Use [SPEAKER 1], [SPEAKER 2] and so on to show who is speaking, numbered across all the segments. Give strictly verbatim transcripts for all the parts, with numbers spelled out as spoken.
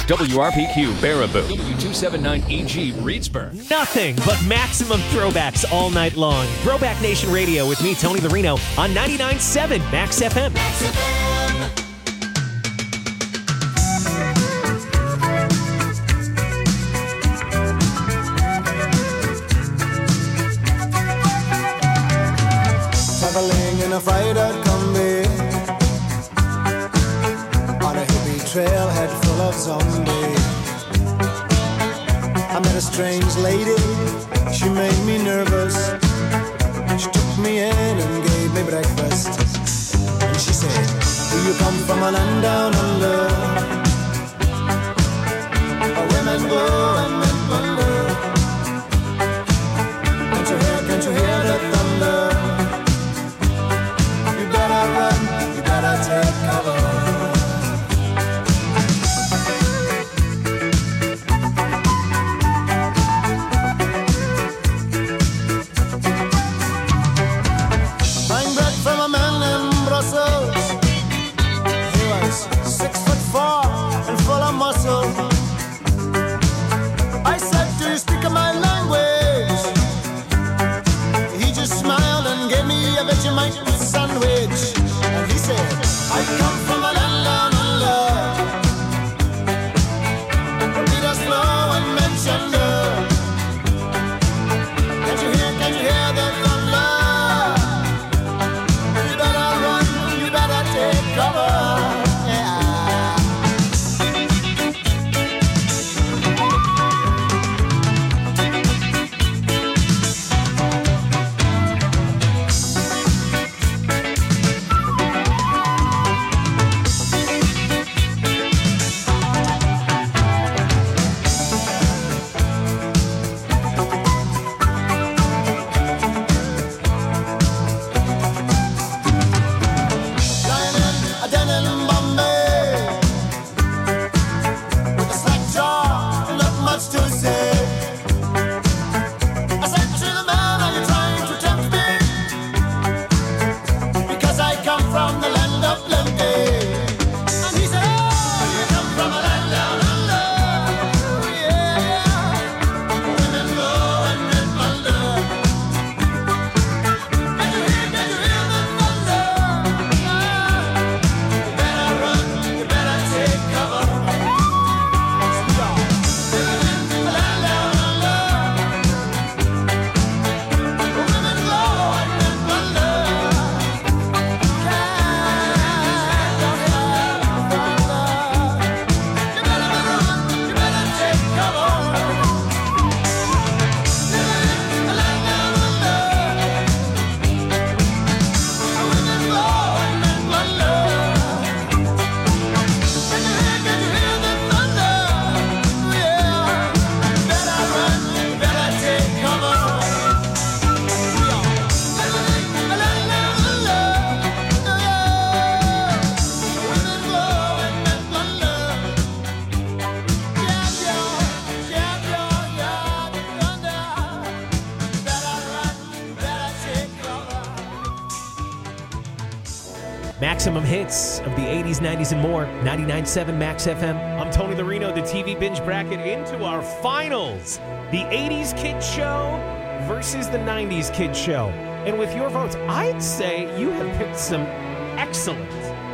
[SPEAKER 1] W R P Q Baraboo, W two seventy-nine E G Reedsburg.
[SPEAKER 2] Nothing but maximum throwbacks all night long. Throwback Nation Radio with me, Tony the Reno, on ninety-nine point seven Max F M. Max F M.
[SPEAKER 3] Traveling in a freighter combi on a hippie trailhead full of zombies. I met a strange lady, she made me nervous. She took me in and gave me breakfast. And she said, do you come from a land down under, where women go and men wonder? Can't you hear, can't you hear the thunder? You better run, you better take cover. I said, do you speak my language? He just smiled and gave me a Vegemite sandwich. And he said, I come from a land down under, from Peter's Flow and Manchester. Can't you hear, can't you hear the thunder? You better run, you better take cover.
[SPEAKER 2] Maximum hits of the eighties, nineties, and more. ninety-nine point seven Max F M. I'm Tony the Reno, the T V Binge Bracket, into our finals. The eighties Kid Show versus the nineties Kid Show. And with your votes, I'd say you have picked some excellent,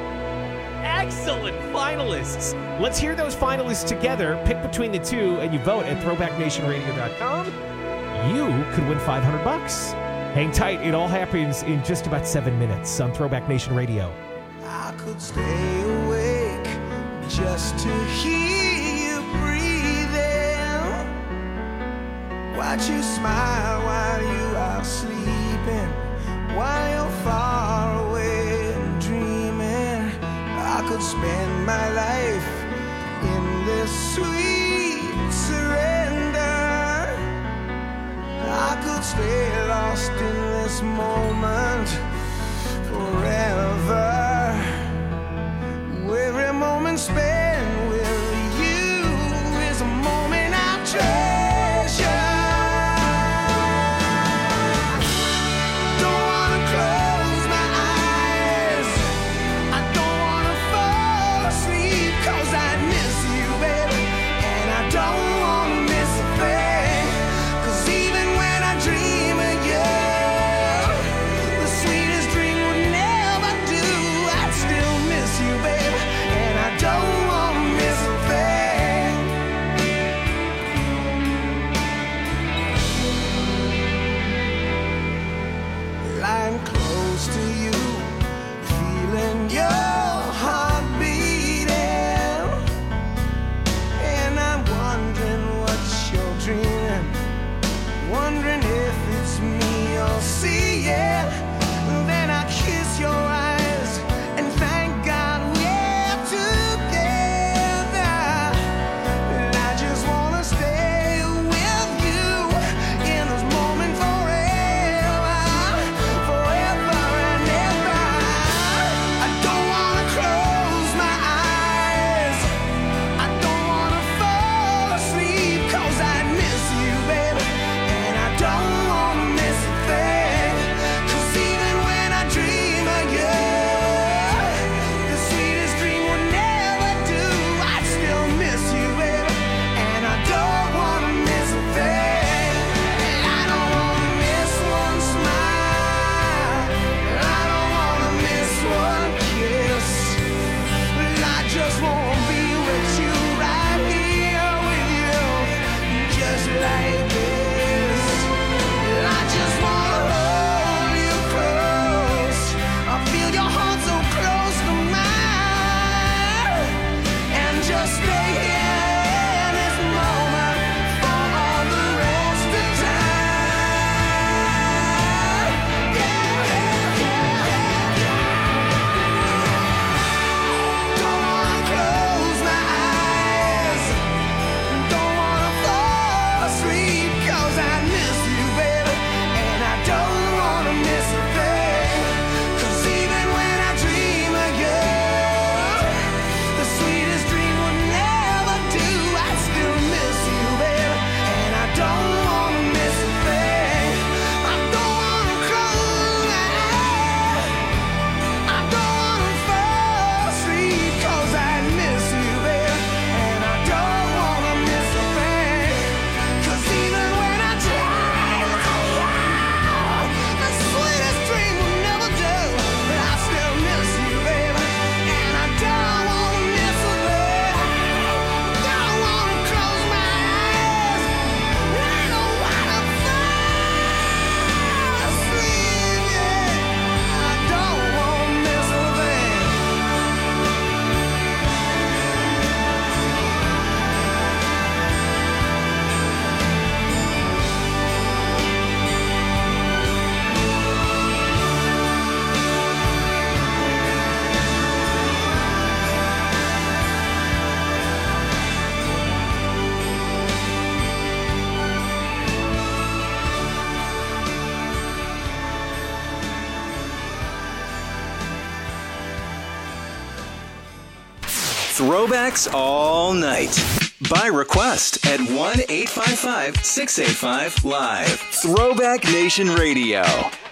[SPEAKER 2] excellent finalists. Let's hear those finalists together. Pick between the two, and you vote at throwback nation radio dot com. You could win five hundred bucks. Hang tight. It all happens in just about seven minutes on Throwback Nation Radio.
[SPEAKER 3] I could stay awake just to hear you breathing. Watch you smile while you are sleeping, while you're far away and dreaming. I could spend my life in this sweet surrender. I could stay lost in this moment forever. Every moment spent with you is a moment I treasure. Don't wanna close my eyes, I don't wanna fall asleep, 'cause I miss you, baby.
[SPEAKER 4] Throwbacks all night. By request at one eight five five, six eight five, live. Throwback Nation Radio.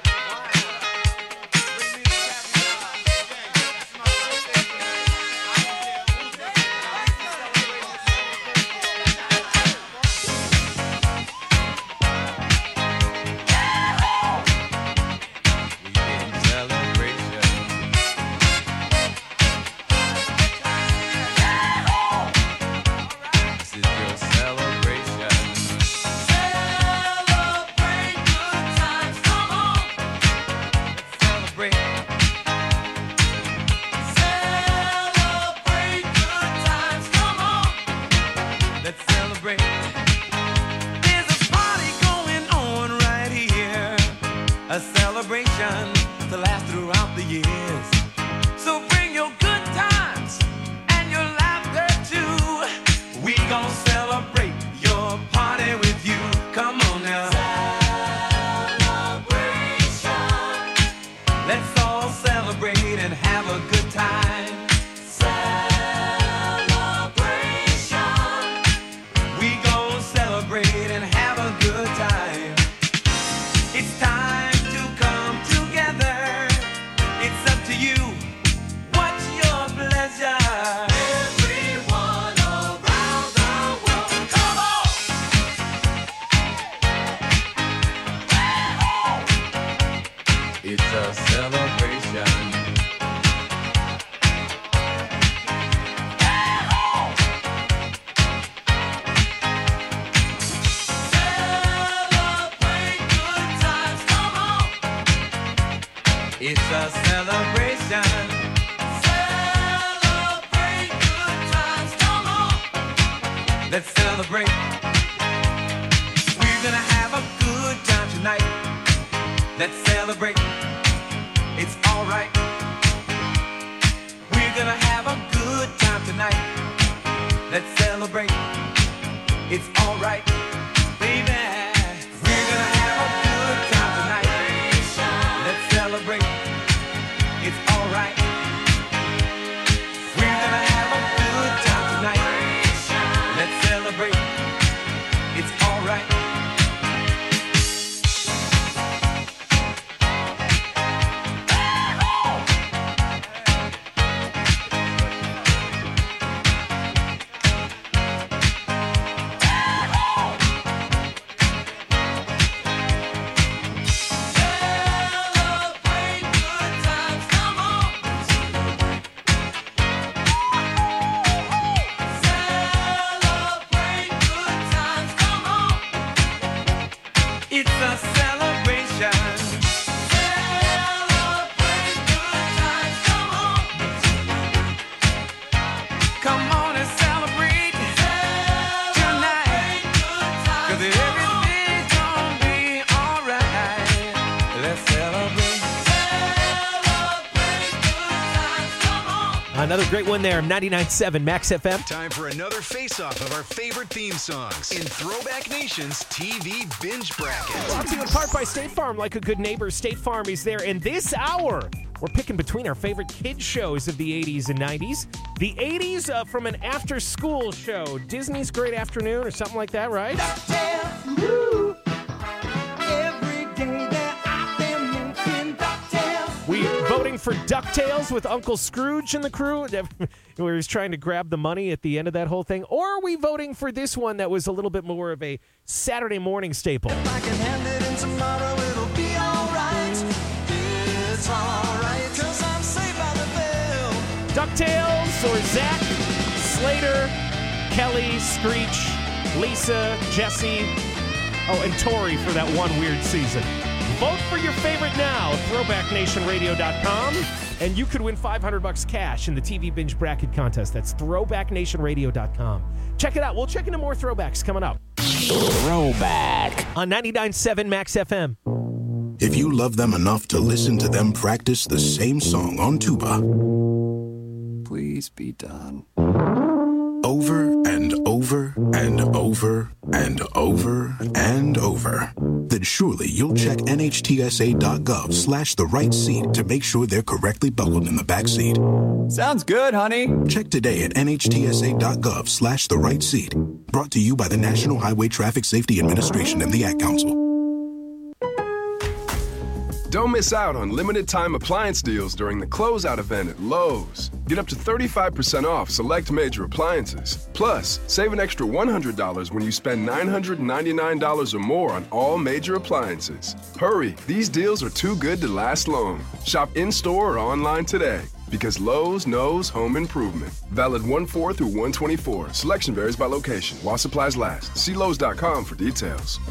[SPEAKER 2] Another great one there, ninety-nine point seven Max F M.
[SPEAKER 5] Time for another face-off of our favorite theme songs in Throwback Nation's T V Binge Bracket.
[SPEAKER 2] Brought to you in part by State Farm. Like a good neighbor, State Farm is there. And this hour, we're picking between our favorite kids shows of the eighties and nineties. The eighties uh, from an after-school show, Disney's Great Afternoon or something like that, right?
[SPEAKER 3] Woo. Every day that I've been making DuckTales.
[SPEAKER 2] We voting for DuckTales with Uncle Scrooge and the crew, where he's trying to grab the money at the end of that whole thing? Or are we voting for this one that was a little bit more of a Saturday morning staple?
[SPEAKER 3] If I can hand it in tomorrow, it'll be alright. It's alright, cause I'm saved by the bell.
[SPEAKER 2] DuckTales or Zach, Slater, Kelly, Screech, Lisa, Jesse, oh, and Tori for that one weird season. Vote for your favorite now, throwback nation radio dot com, and you could win five hundred bucks cash in the T V Binge Bracket Contest. That's throwback nation radio dot com. Check it out. We'll check into more throwbacks coming up.
[SPEAKER 1] Throwback
[SPEAKER 2] on ninety-nine point seven Max F M.
[SPEAKER 6] If you love them enough to listen to them practice the same song on tuba,
[SPEAKER 7] please be done.
[SPEAKER 6] Over and over and over and over and over, then surely you'll check N H T S A dot gov slash the right seat to make sure they're correctly buckled in the back seat.
[SPEAKER 7] Sounds good, honey.
[SPEAKER 6] Check today at N H T S A dot gov slash the right seat. Brought to you by the National Highway Traffic Safety Administration and the Ad Council.
[SPEAKER 8] Don't miss out on limited time appliance deals during the closeout event at Lowe's. Get up to thirty-five percent off select major appliances. Plus, save an extra one hundred dollars when you spend nine hundred ninety-nine dollars or more on all major appliances. Hurry, these deals are too good to last long. Shop in-store or online today. Because Lowe's knows home improvement. Valid one four through one twenty-four. Selection varies by location. While supplies last. See Lowe's dot com for details.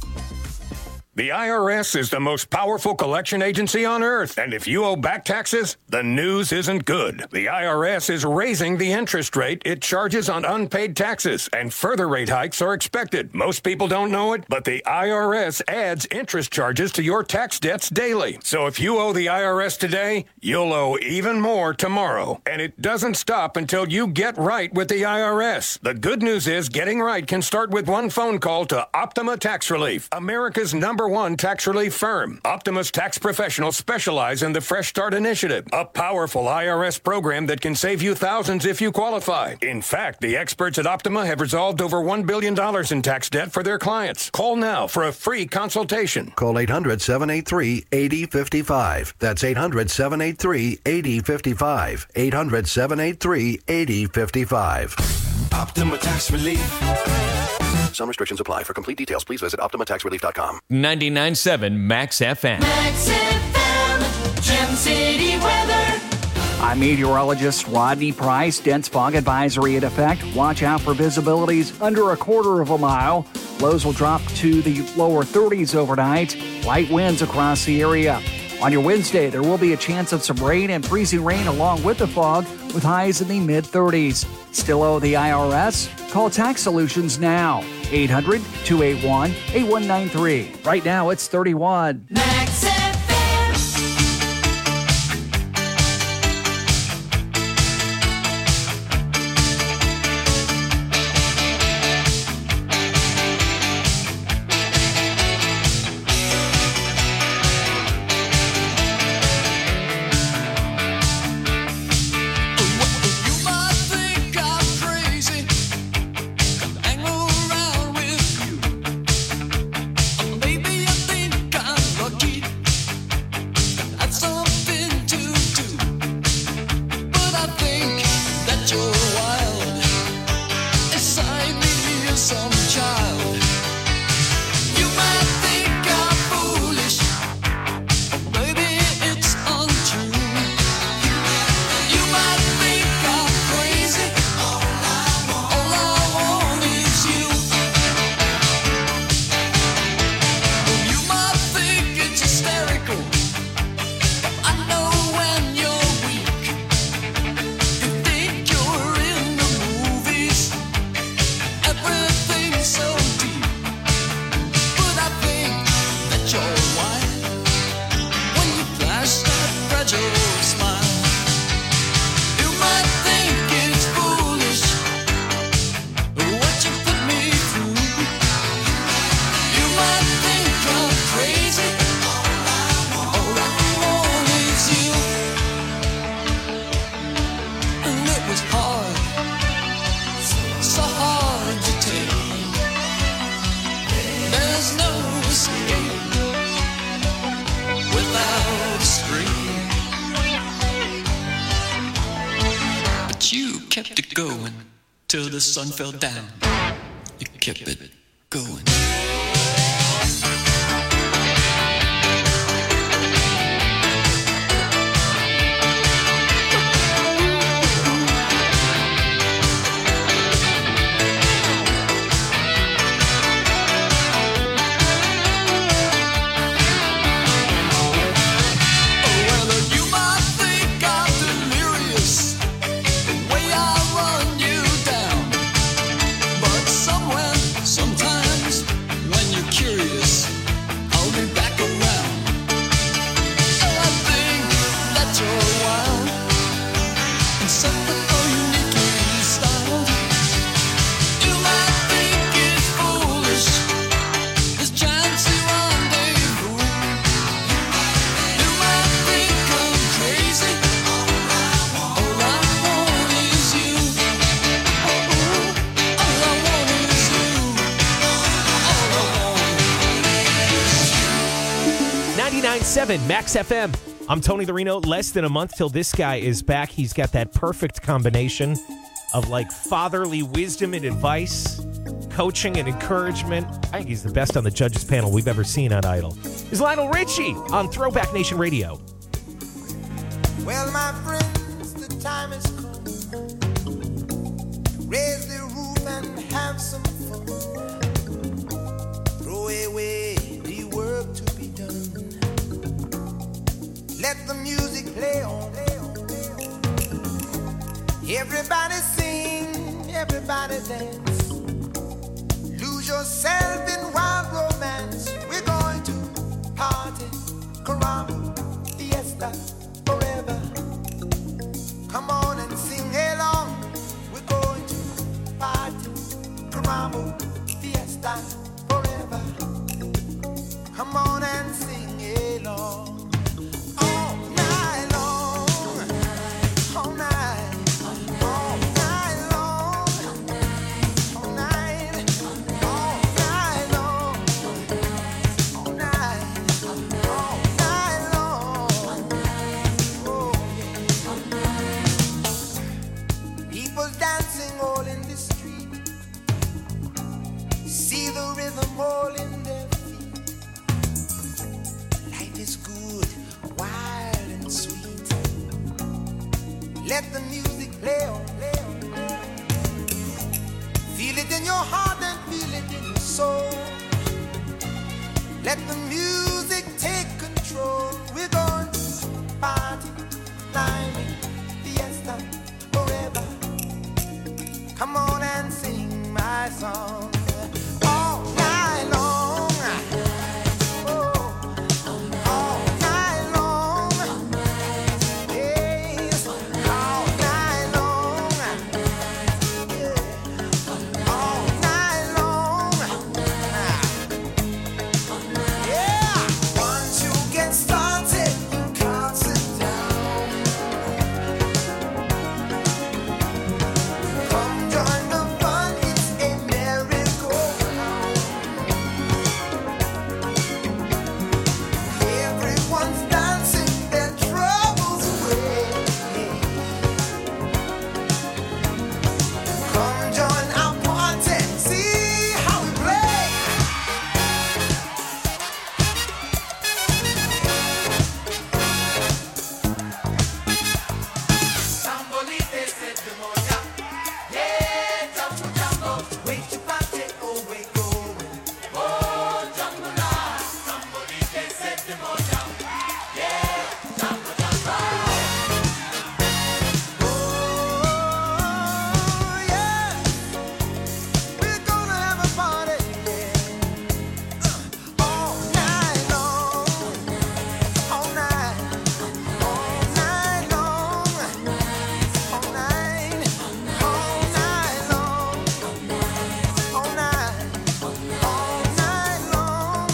[SPEAKER 9] The I R S is the most powerful collection agency on earth, and if you owe back taxes, the news isn't good. The I R S is raising the interest rate it charges on unpaid taxes, and further rate hikes are expected. Most people don't know it, but the I R S adds interest charges to your tax debts daily. So if you owe the I R S today, you'll owe even more tomorrow. And it doesn't stop until you get right with the I R S. The good news is getting right can start with one phone call to Optima Tax Relief, America's number one tax relief firm. Optima's tax professionals specialize in the Fresh Start Initiative, a powerful I R S program that can save you thousands if you qualify. In fact, the experts at Optima have resolved over one billion dollars in tax debt for their clients. Call now for a free consultation.
[SPEAKER 10] Call eight hundred, seven eight three, eight zero five five. That's eight hundred, seven eight three, eight zero five five. eight hundred, seven eight three, eight zero five five.
[SPEAKER 3] Optima Tax Relief.
[SPEAKER 10] Some restrictions apply. For complete details, please visit Optima Tax Relief dot com.
[SPEAKER 1] ninety-nine point seven Max F M.
[SPEAKER 11] Max F M, Gem City weather.
[SPEAKER 12] I'm meteorologist Rodney Price. Dense fog advisory in effect. Watch out for visibilities under a quarter of a mile. Lows will drop to the lower thirties overnight. Light winds across the area. On your Wednesday, there will be a chance of some rain and freezing rain along with the fog, with highs in the mid-thirties. Still owe the I R S? Call Tax Solutions now. eight hundred, two eight one, eight one nine three. Right now, it's thirty-one.
[SPEAKER 11] Max F M.
[SPEAKER 13] kept it going till the sun fell down. You kept it going.
[SPEAKER 2] seven Max F M. I'm Tony the Reno. Less than a month till this guy is back. He's got that perfect combination of like fatherly wisdom and advice, coaching and encouragement. I think he's the best on the judges panel we've ever seen on Idol. Is Lionel Richie on Throwback Nation Radio.
[SPEAKER 3] Well, my friends, the time has come. Raise the roof and have some fun. Throw away the work to be done. Let the music play on. Everybody sing, everybody dance. Lose yourself in wild romance. We're going to party, caramba, fiesta, forever. Come on and sing along. We're going to party, caramba, fiesta, forever. Come on and sing along. All night long, all night, all night long, all night, all night long, all night, all night long. Oh, yeah. People dancing all in the street. See the rhythm all in their feet. Life is good, wild and sweet. Let the music play on, play on, play on. Feel it in your heart and feel it in your soul. Let the music take control. We're going to party, climbing, fiesta, forever. Come on and sing my song. All night long. Oh, all night long. Yes, all night long. Yeah, all night long. Yeah, once you get started, you can't sit down. Come join the fun, it's a merry-go-round. Everyone's dancing their troubles away. Come join our party, see how we play. Tambolite said the moja. Yeah, jambo jambo. Wait to party, oh wait going. Oh, jambo la. Tambolite said the moja. Yeah, jambo jambo. Oh, yeah. We're gonna have a party, yeah. All night long. All night. All night long. All night. All night long. All night. All night long.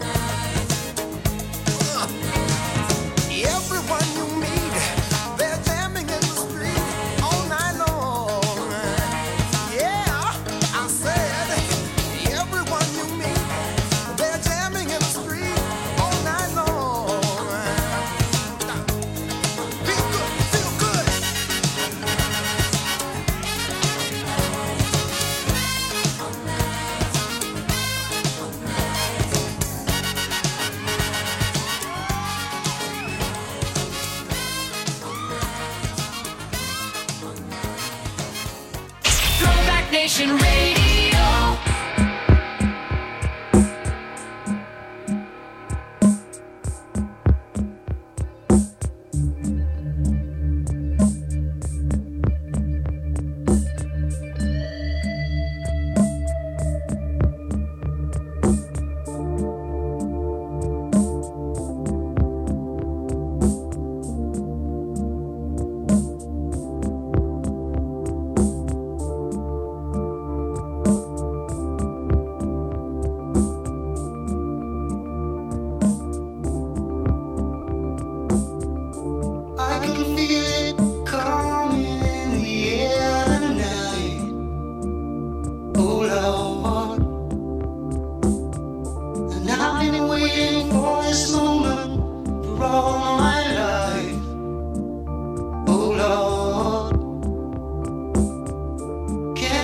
[SPEAKER 3] Everyone you meet, they're jamming in the street all night long. Yeah, I said, everyone you meet, they're jamming in the street all night long. Feel good, feel good.
[SPEAKER 11] Throwback Nation Radio.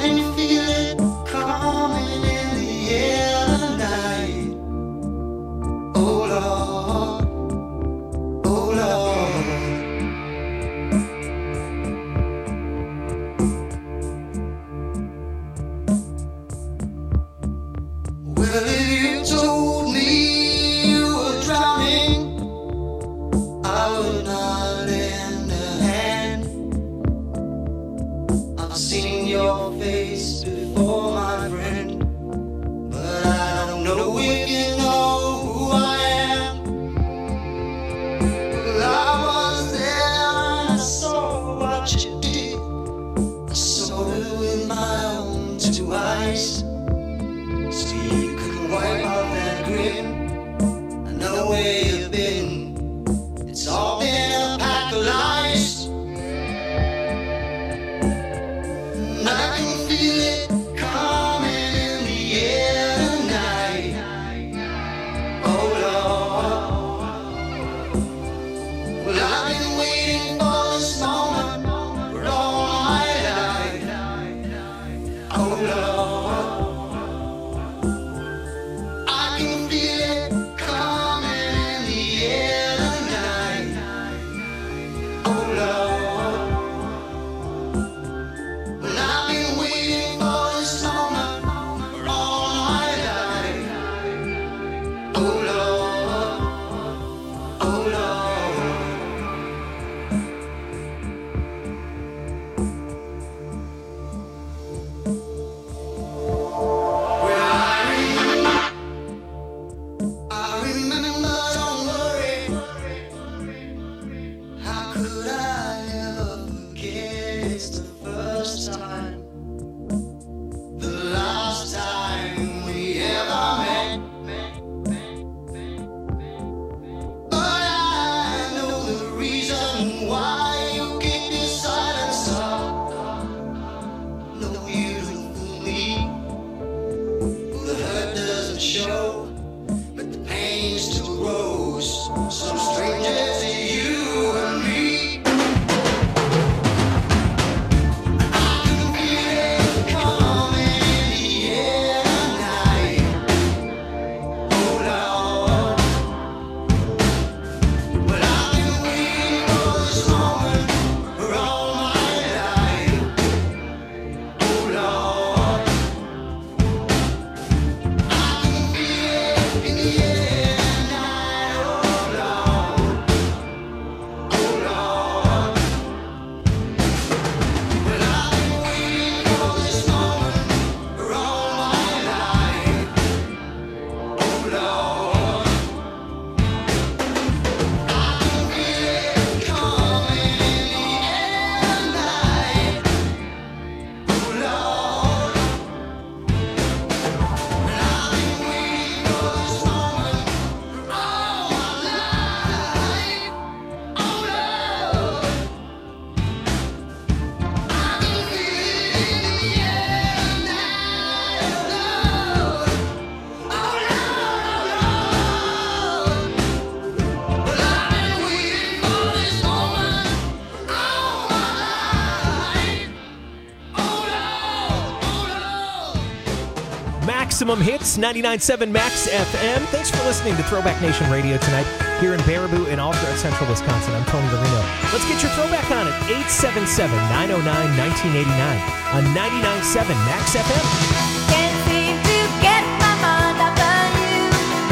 [SPEAKER 2] Maximum Hits, ninety-nine point seven Max F M. Thanks for listening to Throwback Nation Radio tonight here in Baraboo and all throughout central Wisconsin. I'm Tony Marino. Let's get your throwback on at eight seven seven, nine oh nine, nineteen eighty-nine on ninety-nine point seven Max F M.
[SPEAKER 14] Can't seem to get my mind off of you.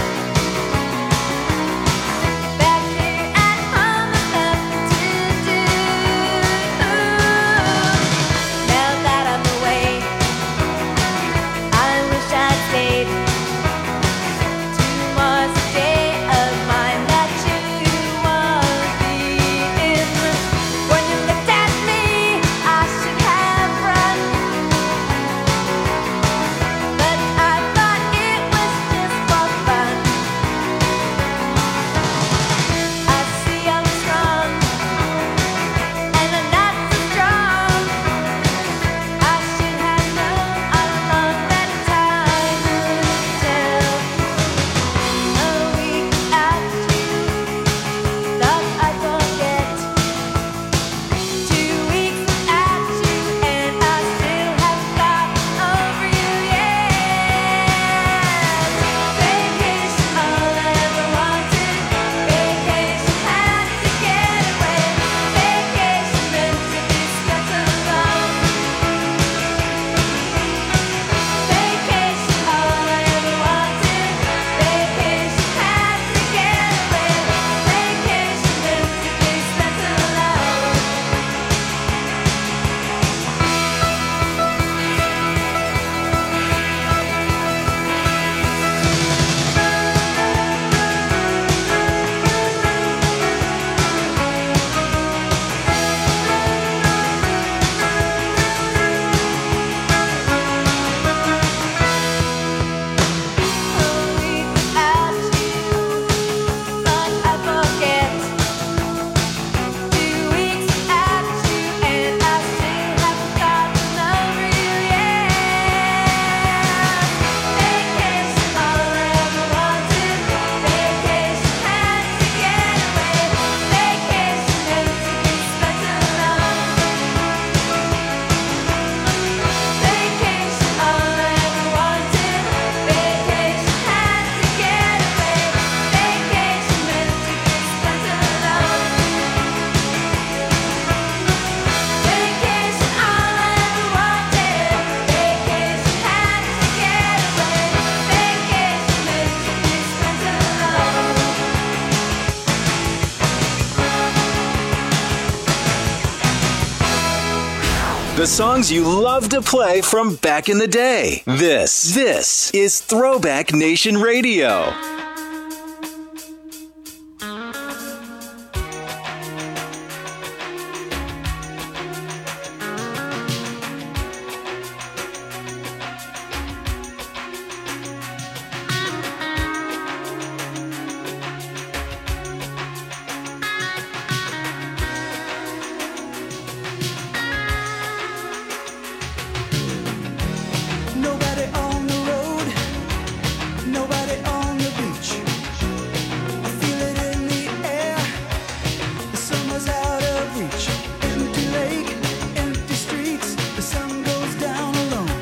[SPEAKER 14] Back here at home, I've nothing to do. Now that I'm away, I wish I'd stayed. Two more days of mine that you won't be in. When you looked at me, I should have run.
[SPEAKER 4] The songs you love to play from back in the day. This, this is Throwback Nation Radio.
[SPEAKER 3] Nobody on the road, nobody on the beach. I feel it in the air, the summer's out of reach. Empty lake, empty streets, the sun goes down alone.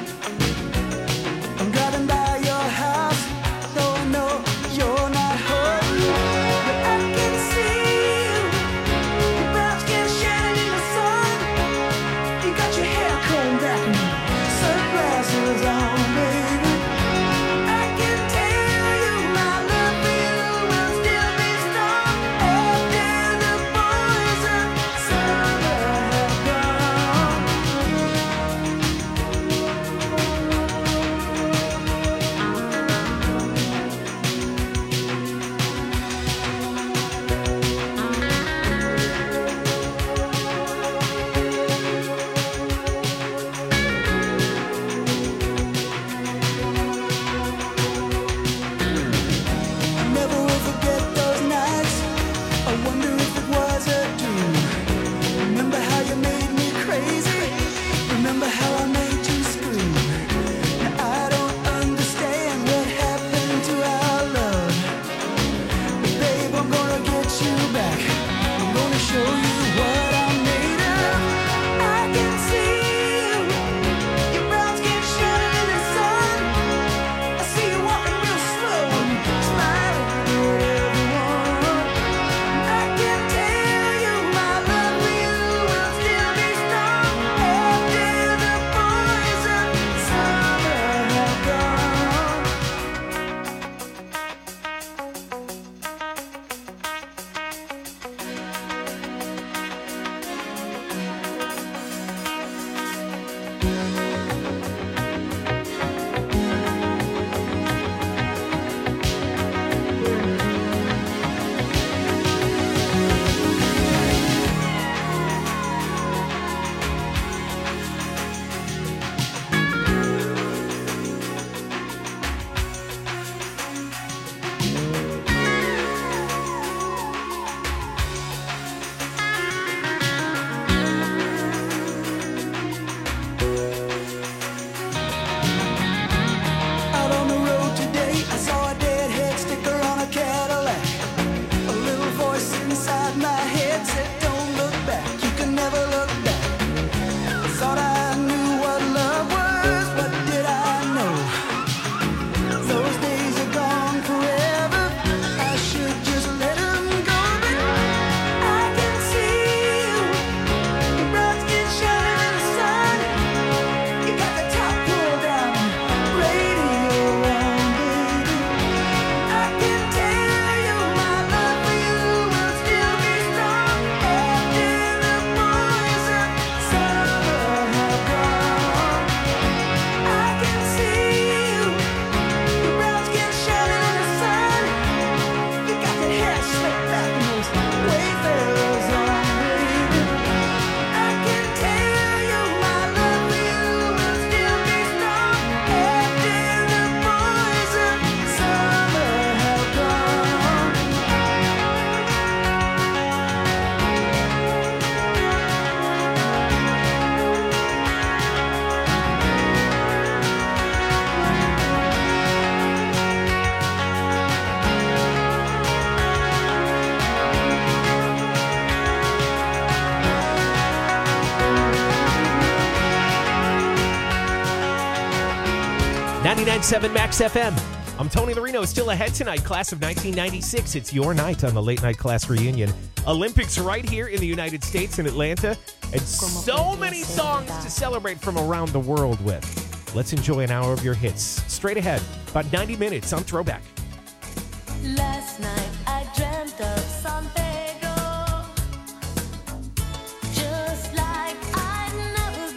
[SPEAKER 3] I'm driving by your house, though I know you're not home. But I can see you, your brown skin shining in the sun. You got your hair combed back now. Sunglasses on, baby. I can tell you my love for you will still be strong after the boys of summer have gone. Never will forget those nights. I wonder if it was a dream. Remember how you made me crazy? Remember how I made you scream? Now I don't understand what happened to our love. But babe, I'm gonna get you back. I'm gonna show you what I'm made of. I can see you, your brown skin shining in the sun. I see you walking real slow and smiling at everyone. I can tell you my love for you will still be strong after the boys of summer have gone. Out on the road today, I saw a deadhead sticker on a Cadillac. A little voice inside my head said, "Don't look back, you can never look back." I thought I knew what love was, what did I know? Those days are gone forever. I should just let 'em go, but I can see you, your brown skin shining in the sun. You got the top pulled down, radio on, baby. I can tell you my love for you will still be strong after the boys of summer have gone. I can see you, your brown skin shining in the sun. You got that hair slicked back and those wayfarers on, baby. I can tell you my love for you will still be strong after the boys of summer have gone.
[SPEAKER 2] ninety-nine point seven Max F M. I'm Tony Larino. Still ahead tonight, class of nineteen ninety-six. It's your night on the late night class reunion. Olympics right here in the United States in Atlanta, and so many songs to celebrate from around the world with. Let's enjoy an hour of your hits. Straight ahead, about ninety minutes on Throwback.
[SPEAKER 14] Last night I dreamt of San Pedro, just like I never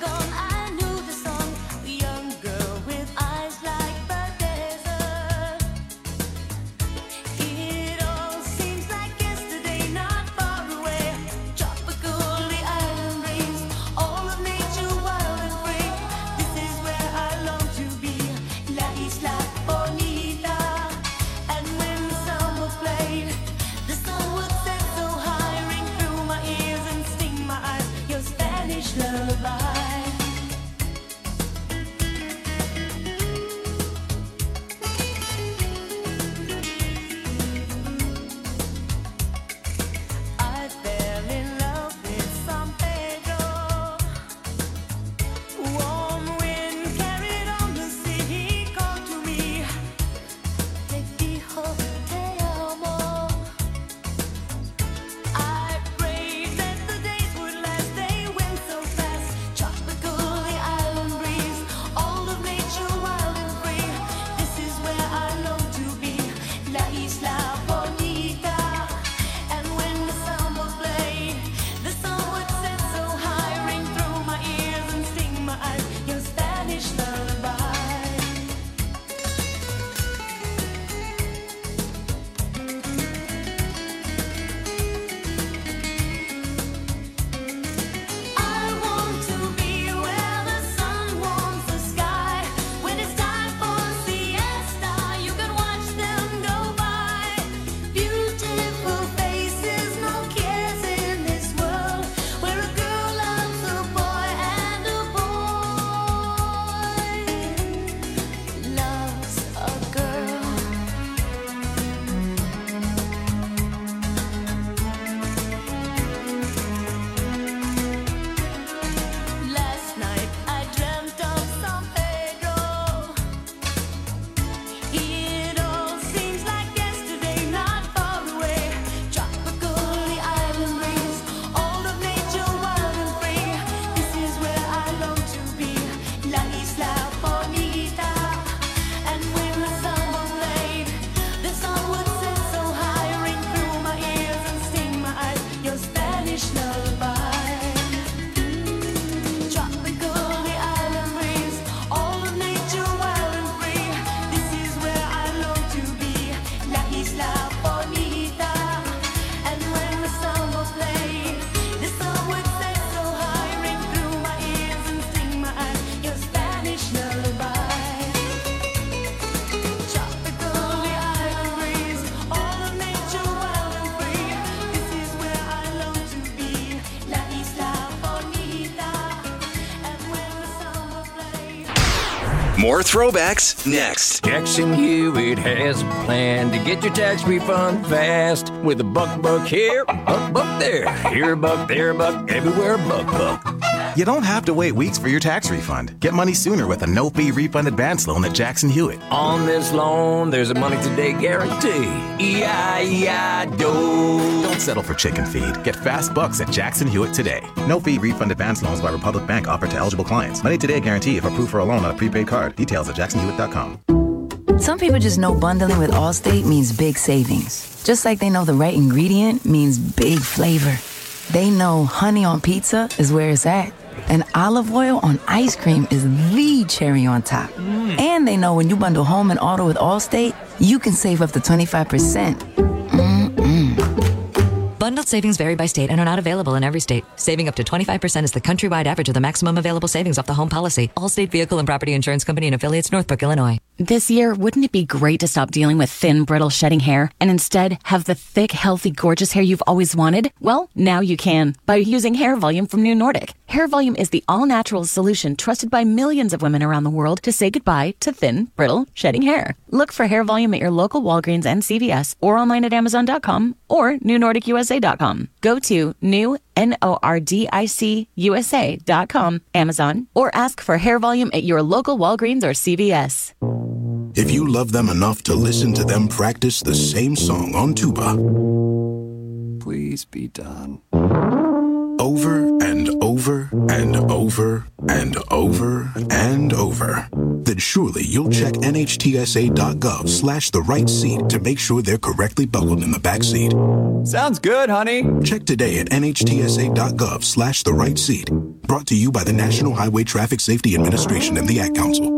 [SPEAKER 4] More throwbacks next.
[SPEAKER 15] Jackson Hewitt has a plan to get your tax refund fast with a buck buck here, buck buck there, here a buck, there a buck, everywhere a buck buck.
[SPEAKER 16] You don't have to wait weeks for your tax refund. Get money sooner with a no-fee refund advance loan at Jackson Hewitt.
[SPEAKER 15] On this loan, there's a money today guarantee. E I E I D O.
[SPEAKER 16] Don't settle for chicken feed. Get fast bucks at Jackson Hewitt today. No-fee refund advance loans by Republic Bank offered to eligible clients. Money today guarantee if approved for a loan on a prepaid card. Details at jackson hewitt dot com.
[SPEAKER 17] Some people just know bundling with Allstate means big savings. Just like they know the right ingredient means big flavor. They know honey on pizza is where it's at. And olive oil on ice cream is the cherry on top. Mm. And they know when you bundle home and auto with Allstate, you can save up to twenty-five percent. Mm-mm.
[SPEAKER 18] Bundled savings vary by state and are not available in every state. Saving up to twenty-five percent is the countrywide average of the maximum available savings off the home policy. Allstate Vehicle and Property Insurance Company and affiliates, Northbrook, Illinois.
[SPEAKER 19] This year, wouldn't it be great to stop dealing with thin, brittle, shedding hair and instead have the thick, healthy, gorgeous hair you've always wanted? Well, now you can by using Hair Volume from New Nordic. Hair Volume is the all-natural solution trusted by millions of women around the world to say goodbye to thin, brittle, shedding hair. Look for Hair Volume at your local Walgreens and C V S or online at amazon dot com or new nordic u s a dot com. Go to new N O R D I C U S A dot com, Amazon, or ask for Hair Volume at your local Walgreens or C V S.
[SPEAKER 6] If you love them enough to listen to them practice the same song on tuba,
[SPEAKER 15] please be done.
[SPEAKER 6] Over and over and over and over and over, then surely you'll check N H T S A dot gov slash the right seat to make sure they're correctly buckled in the back seat.
[SPEAKER 7] Sounds good, honey.
[SPEAKER 6] Check today at N H T S A dot gov slash the right seat. Brought to you by the National Highway Traffic Safety Administration and the Ad Council.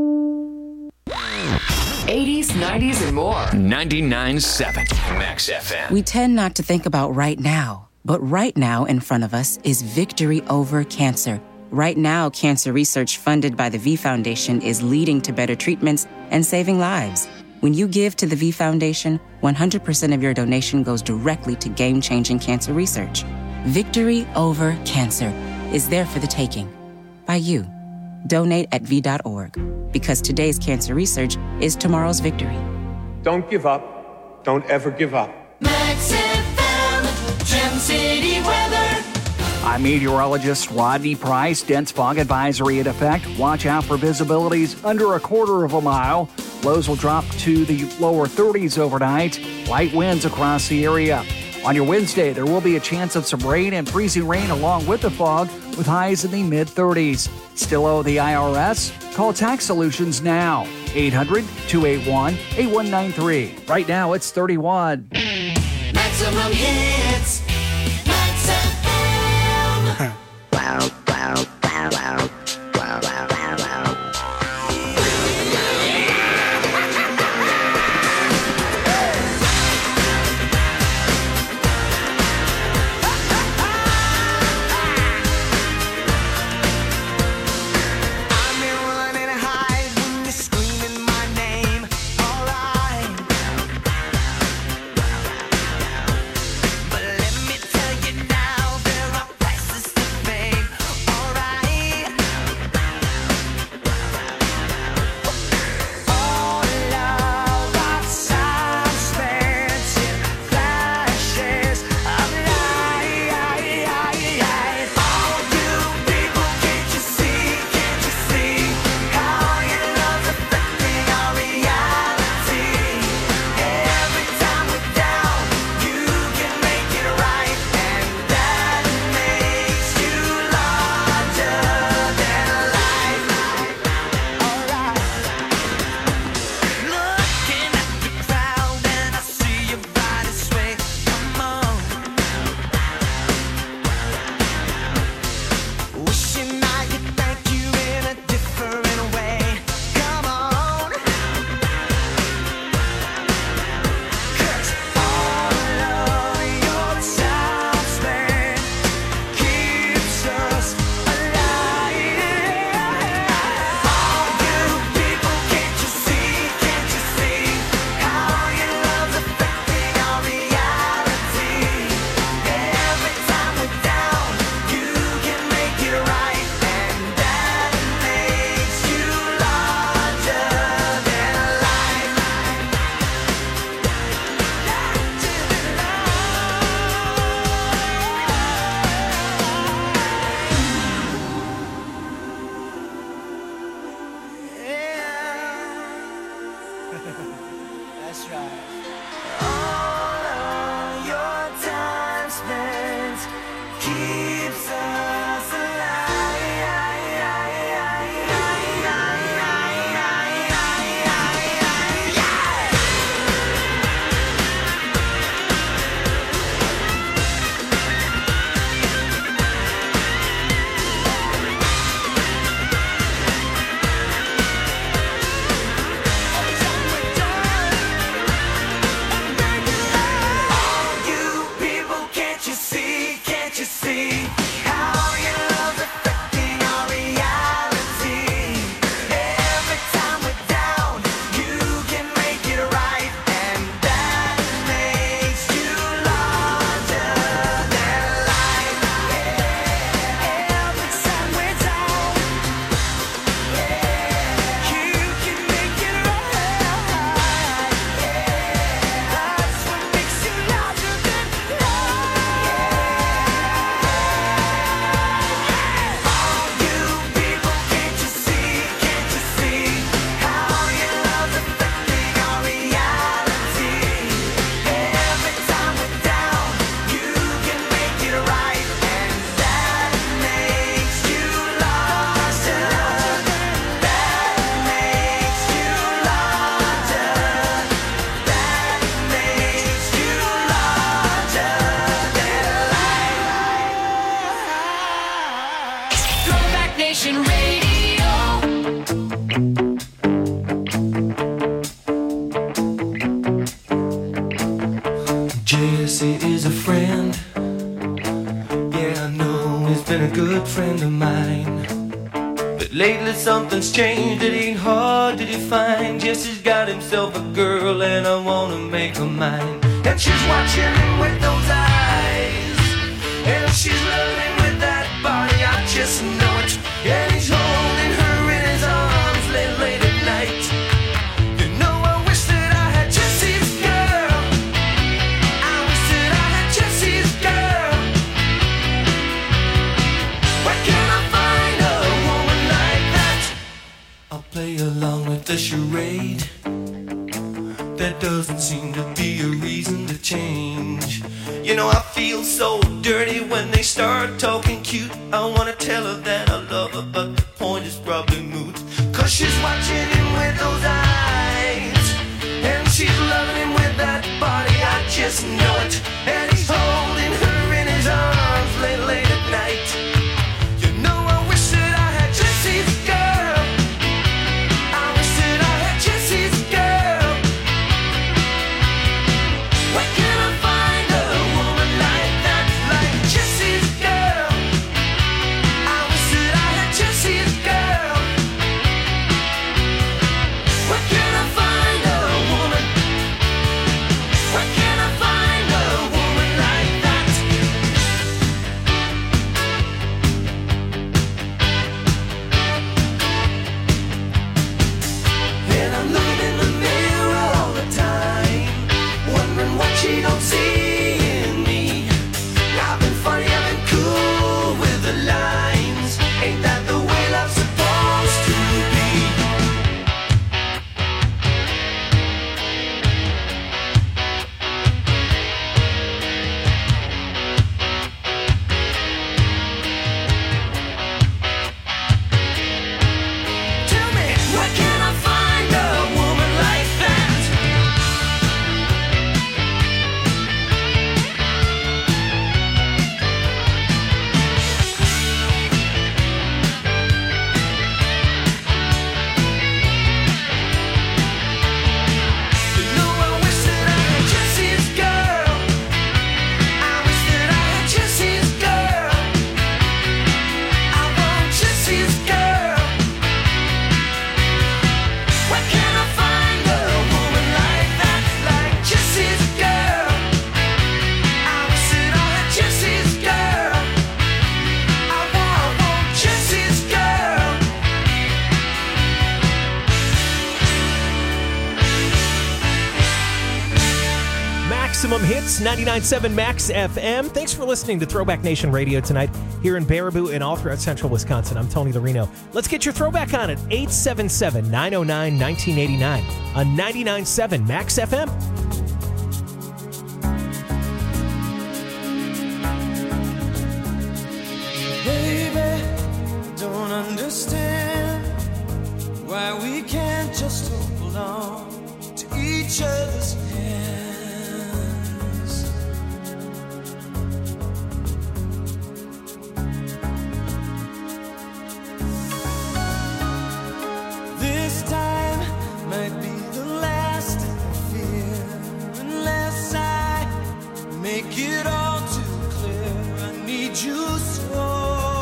[SPEAKER 20] eighties, nineties, and more.
[SPEAKER 1] ninety-nine point seven Max F M.
[SPEAKER 21] We tend not to think about right now, but right now in front of us is victory over cancer. Right now, cancer research funded by the V Foundation is leading to better treatments and saving lives. When you give to the V Foundation, one hundred percent of your donation goes directly to game-changing cancer research. Victory over cancer is there for the taking. By you. Donate at V dot org. Because today's cancer research is tomorrow's victory.
[SPEAKER 22] Don't give up. Don't ever give up.
[SPEAKER 11] Max F M, Gem City weather.
[SPEAKER 12] I'm meteorologist Rodney Price. Dense fog advisory in effect. Watch out for visibilities under a quarter of a mile. Lows will drop to the lower thirties overnight. Light winds across the area. On your Wednesday, there will be a chance of some rain and freezing rain along with the fog, with highs in the mid-thirties. Still owe the I R S? Call Tax Solutions now. eight hundred, two eight one, eight one nine three. Right now, it's thirty-one.
[SPEAKER 11] Maximum hits. Max F M.
[SPEAKER 3] Wow, wow, wow, wow. Wow, wow, wow, wow. Let me That's right. All of your time spent keeps us
[SPEAKER 5] Jesse is a friend. Yeah, I know he's been a good friend of mine. But lately something's changed, it ain't hard to define. Jesse's got himself a girl and I wanna make her mine. And she's watching him with those eyes, and she's loving with that body, I just know it. And he's holding her in his arms late, late at night. You know I wish that I had Jesse's girl. I wish that I had Jesse's girl. Where can I find a woman like that? I'll play along with the charade. There doesn't seem to be a reason to change. You know I feel so dirty when they start talking cute. I wanna tell her that I love her, but the point is probably moot. Cause she's watching him with those eyes, and she's loving him with that body, I just know it. And he's holding her in his arms late, late at night. You know I wish that I had Jesse's girl. I wish that I had Jesse's girl. Where can I find a woman like that, like Jesse's girl? I wish that I had Jesse's girl. Where can I find a woman? Where can I find a woman
[SPEAKER 2] Maximum Hits, ninety-nine point seven Max F M. Thanks for listening to Throwback Nation Radio tonight here in Baraboo and all throughout central Wisconsin. I'm Tony Larino. Let's get your throwback on at eight seven seven, nine oh nine, one nine eight nine on ninety-nine point seven Max F M.
[SPEAKER 5] Baby, don't understand why we can't just hold on to each other's hands. This time might be the last I fear, unless I make it all too clear. I need you so.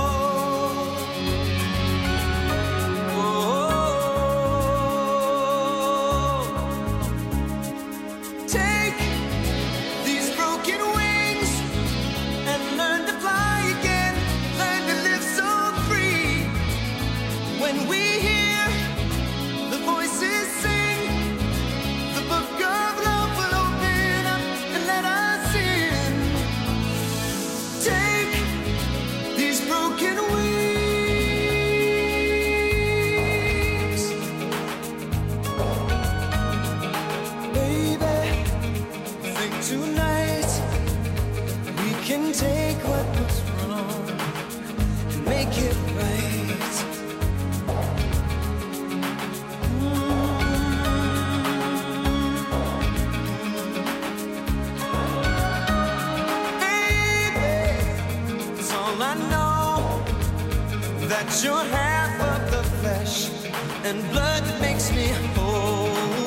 [SPEAKER 5] Take what was wrong and make it right. Mm-hmm. Baby, it's all I know, that you're half of the flesh and blood that makes me whole.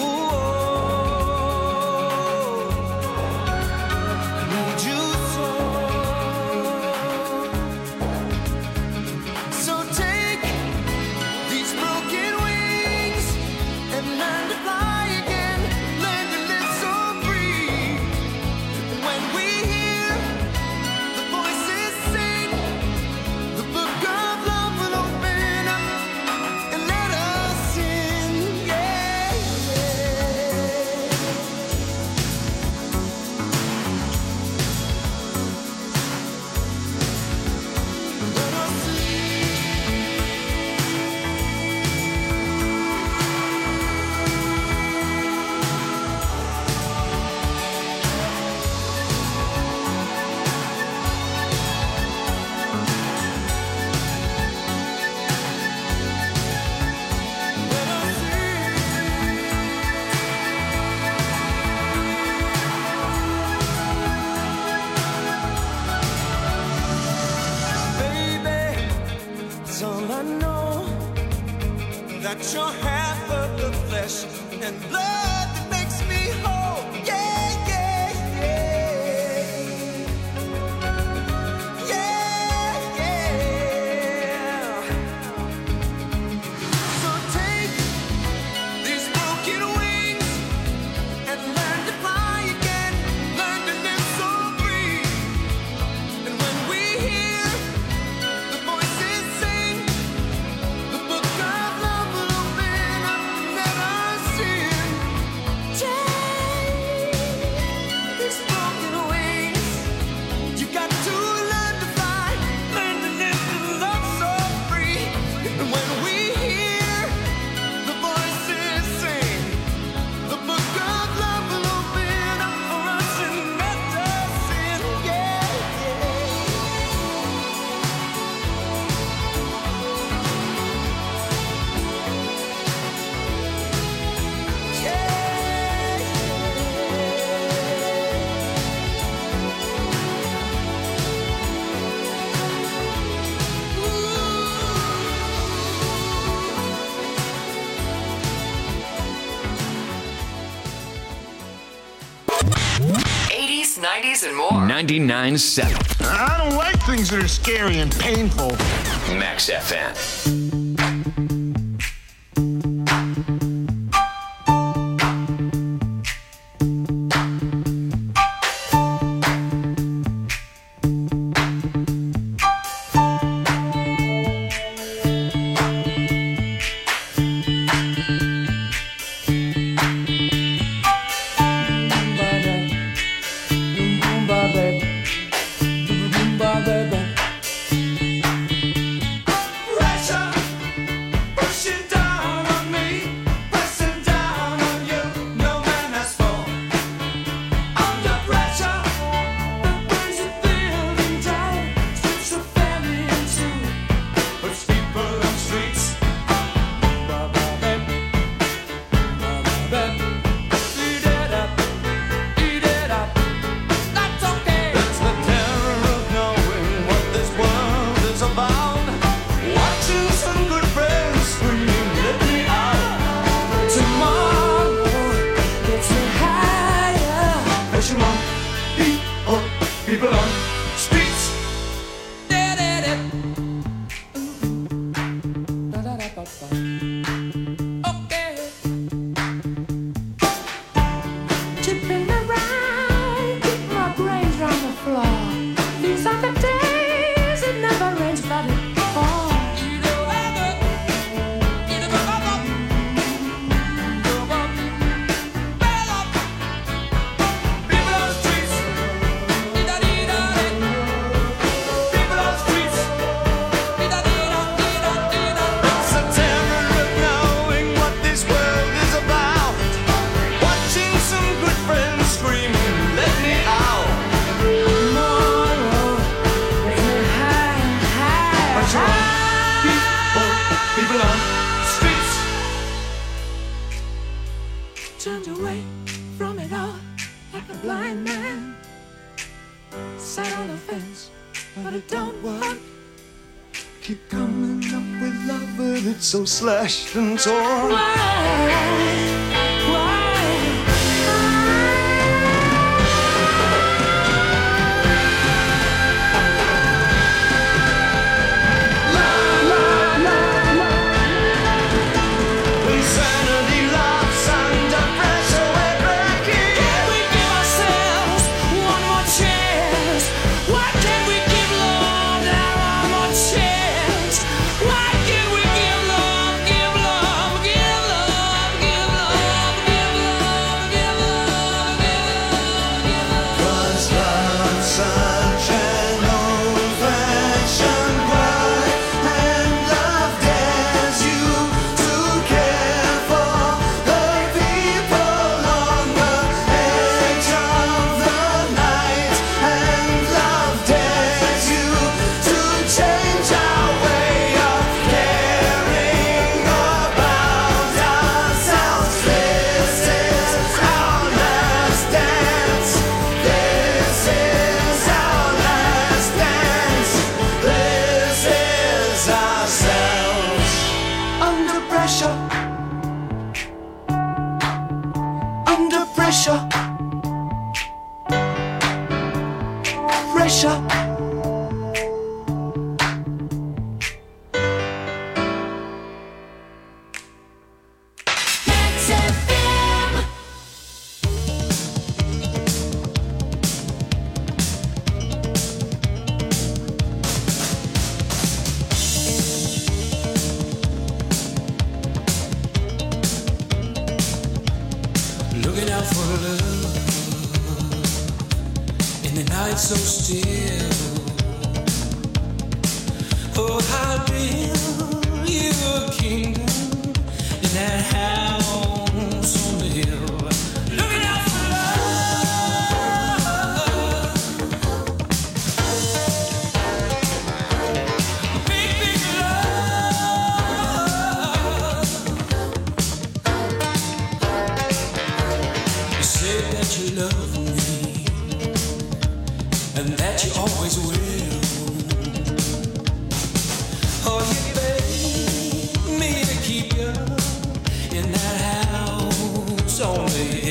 [SPEAKER 5] You're half of the flesh and blood that makes me whole. Yeah, yeah, yeah. Yeah, yeah. So take these broken wings and learn to fly again. Learn to live so free. And when we hear the voices sing the book of love,
[SPEAKER 20] nineties and more.
[SPEAKER 1] ninety-nine point seven.
[SPEAKER 8] I don't like things that are scary and painful.
[SPEAKER 1] Max F M.
[SPEAKER 5] turned away from it all like a blind man. Sat on the fence, but it don't work.
[SPEAKER 3] Keep coming up with love, but it's so slashed and torn.
[SPEAKER 5] Why? Looking out for love in the night so still. Oh, how build you a kingdom in that house on the hill. Looking out for love, big, big love. You say that you love me and that you always will. Oh, you beg me to keep you in that house on the hill.